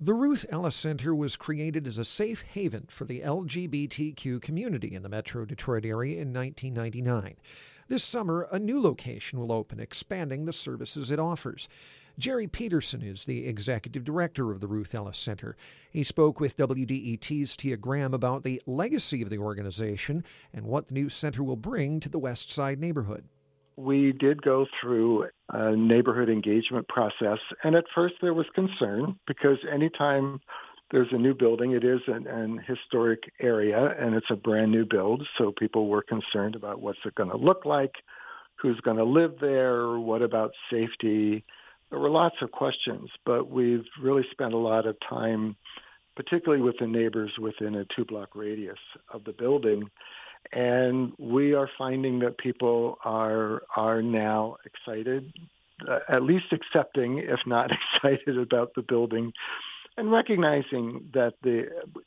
The Ruth Ellis Center was created as a safe haven for the LGBTQ community in the Metro Detroit area in 1999. This summer, a new location will open, expanding the services it offers. Jerry Peterson is the executive director of the Ruth Ellis Center. He spoke with WDET's Tia Graham about the legacy of the organization and what the new center will bring to the West Side neighborhood. We did go through a neighborhood engagement process, and at first there was concern because anytime there's a new building, it is an historic area, and it's a brand new build, so people were concerned about what's it going to look like, who's going to live there, what about safety. There were lots of questions, but we've really spent a lot of time, particularly with the neighbors within a 2-block radius of the building. And we are finding that people are now excited, at least accepting, if not excited about the building, and recognizing that the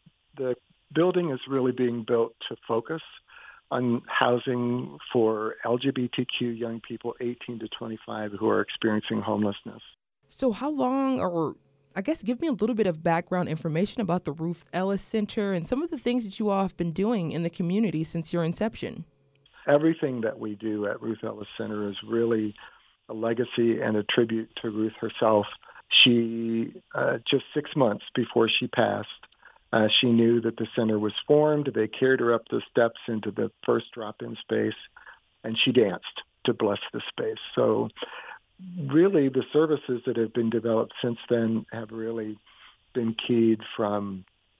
building is really being built to focus on housing for LGBTQ young people 18 to 25 who are experiencing homelessness. So how long, or I guess give me a little bit of background information about the Ruth Ellis Center and some of the things that you all have been doing in the community since your inception. Everything that we do at Ruth Ellis Center is really a legacy and a tribute to Ruth herself. She, just 6 months before she passed, she knew that the center was formed. They carried her up the steps into the first drop-in space, and she danced to bless the space. So really, the services that have been developed since then have really been keyed from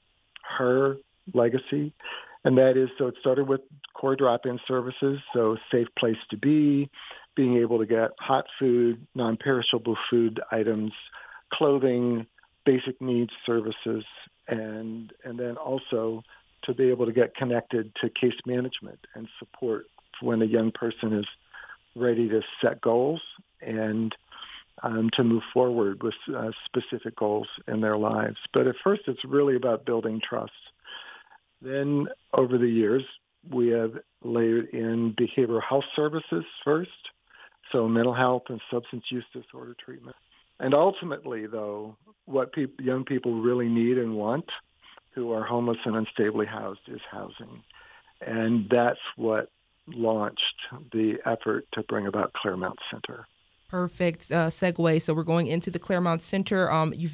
her legacy. And that is, so it started with core drop-in services, so safe place to be, being able to get hot food, non-perishable food items, clothing, basic needs services, and then also to be able to get connected to case management and support when a young person is ready to set goals and to move forward with specific goals in their lives. But at first, it's really about building trust. Then over the years, we have layered in behavioral health services first, so mental health and substance use disorder treatment. And ultimately, though, what young people really need and want who are homeless and unstably housed is housing. And that's what launched the effort to bring about Claremont Center. Perfect segue. So we're going into the Claremont Center.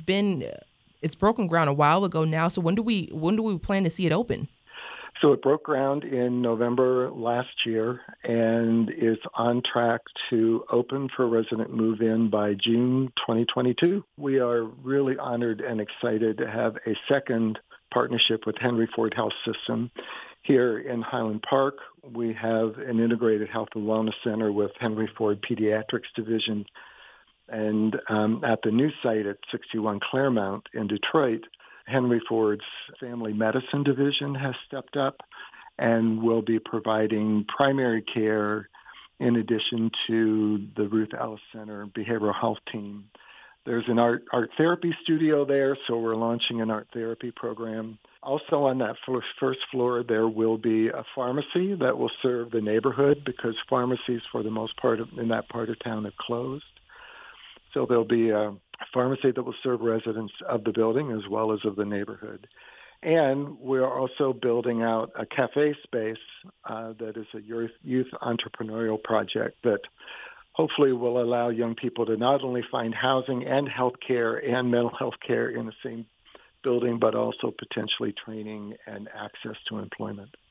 It's broken ground a while ago now. So when do we plan to see it open? So it broke ground in November last year and is on track to open for resident move-in by June 2022. We are really honored and excited to have a second partnership with Henry Ford Health System. Here in Highland Park, we have an integrated health and wellness center with Henry Ford Pediatrics Division. And at the new site at 61 Claremont in Detroit, Henry Ford's Family Medicine Division has stepped up and will be providing primary care in addition to the Ruth Ellis Center behavioral health team. There's an art therapy studio there, so we're launching an art therapy program. Also on that first floor, there will be a pharmacy that will serve the neighborhood because pharmacies, for the most part in that part of town, have closed. So there'll be a pharmacy that will serve residents of the building as well as of the neighborhood. And we're also building out a cafe space that is a youth entrepreneurial project that hopefully will allow young people to not only find housing and health care and mental health care in the same building, but also potentially training and access to employment.